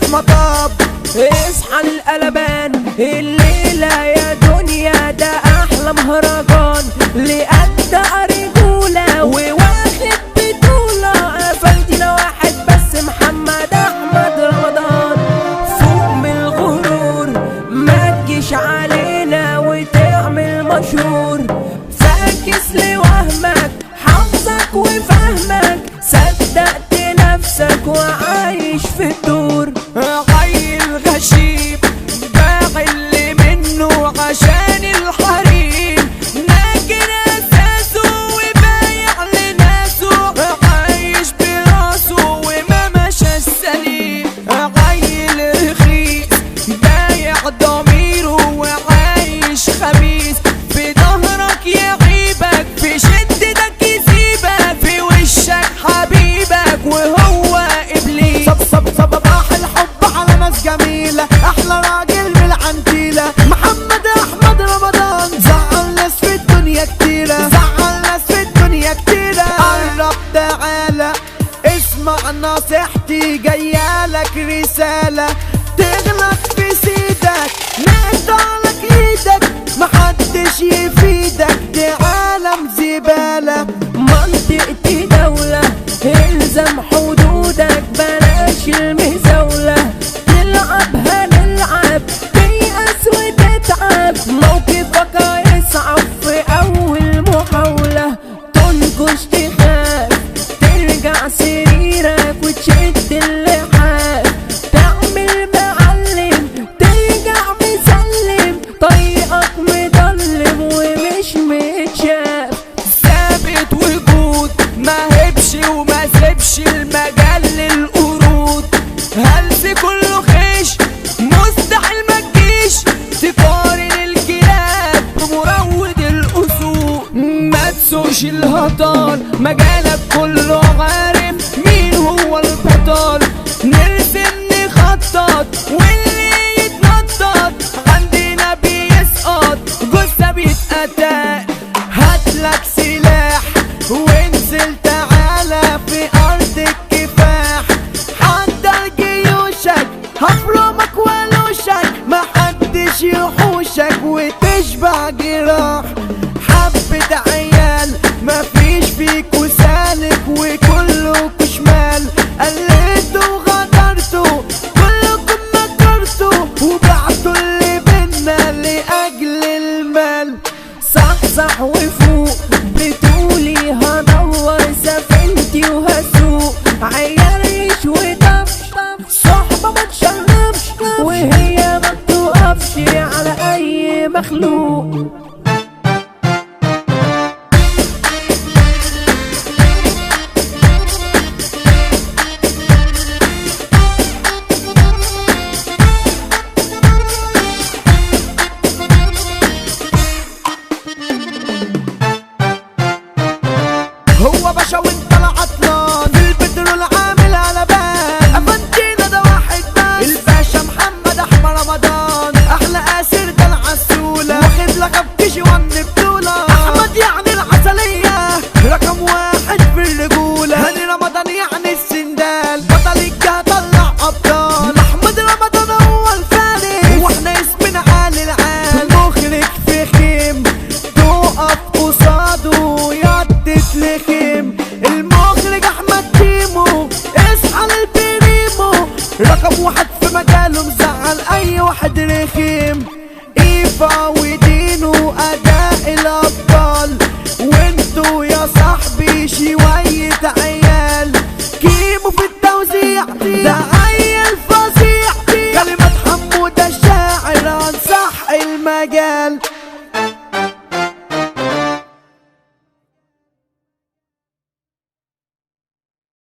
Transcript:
المطاب. اصحى القلبان الليلة يا دنيا، ده احلى مهرجان لأجدع رجولة وواخد بطولة. قفلتنا واحد بس، محمد احمد رمضان. فوق من الغرور ما تجيش علينا وتعمل مشهور، فاكس لوهمك حافظك وفهمك، صدقت نفسك وعايش في الدور. عيل غشيم باع اللي منه عشان الحريم، ناجر اساسه وبايع لناسه، عايش براسه وما مشى السليم. عيل رخيص بايع ضميره وعايش خبيث، في ظهرك يعيبك في شدتك يسيبك، في وشك حبيبك وهو ابليس. صباح الحب على ناس جميلة، احلى راجل بالعنتيلة محمد احمد رمضان. زعل ناس في الدنيا كتيرة، زعل ناس في الدنيا كتيرة. قرب تعالى اسمع نصيحتي، جايالك رسالة تغلط في سيدك نقطعلك ايدك، محدش يفيدك دي عالم زبالة. منطقتي دولة الزم حدودك، بلاش المزاولة نلعبها نلعب تيأس وتتعب، موقفك هيصعب في أول محاولة، تنكش تخاف ترجع سريرك وتشد اللحاف، تعمل معلم ترجع مسلم، طريقك مضلم ومش متشاف. ثابت وجود ما هبش وما سيبش المجال للقرود، هلس كله خيش مستحيل ما تجيش تقارن الكلاب بمروض الاسود. ما تسوقش الهطال مجالك كله عارف مين هو البطل، نرسم نخطط واللي يتنطط عندنا بيسقط، جثة بيتقتل. هاتلك سلاح وانزل تعالى في ارض الكفاح، حضر جيوشك هفرمك ولوشك، محدش يحوشك وتشبع جراح. حبة عيال مفيش فيكوا سالك وكلكوا شمال، قلتوا وغدرتوا كلكم مكرتوا وبعتوا اللي بينا لأجل المال. صح وفوق بتقولي هدور سفينتي وهسوق، عياريش وطفش صحبة ما تشربش وهي ما بتوقفش على أي مخلوق. هو باشا وانت العطلان في البترول عامل على بال، افنتينا ده واحد بس الباشا محمد احمد رمضان، احلى اسر ده العسولة واخد لقب كيجي وان بطولة. احمد يعني العسلية رقم واحد في الرجولة، هاني رمضان يعني السندال بطل الجهة طلع ابطال. احمد رمضان هو الفارس واحنا اسمنا عالي العال، مخرج في خيم تقف قصاده تتلخم، المخرج احمد تيمو اصحى للبريمو، رقم واحد في مجاله مزعل اي واحد رخيم. ايفا ودي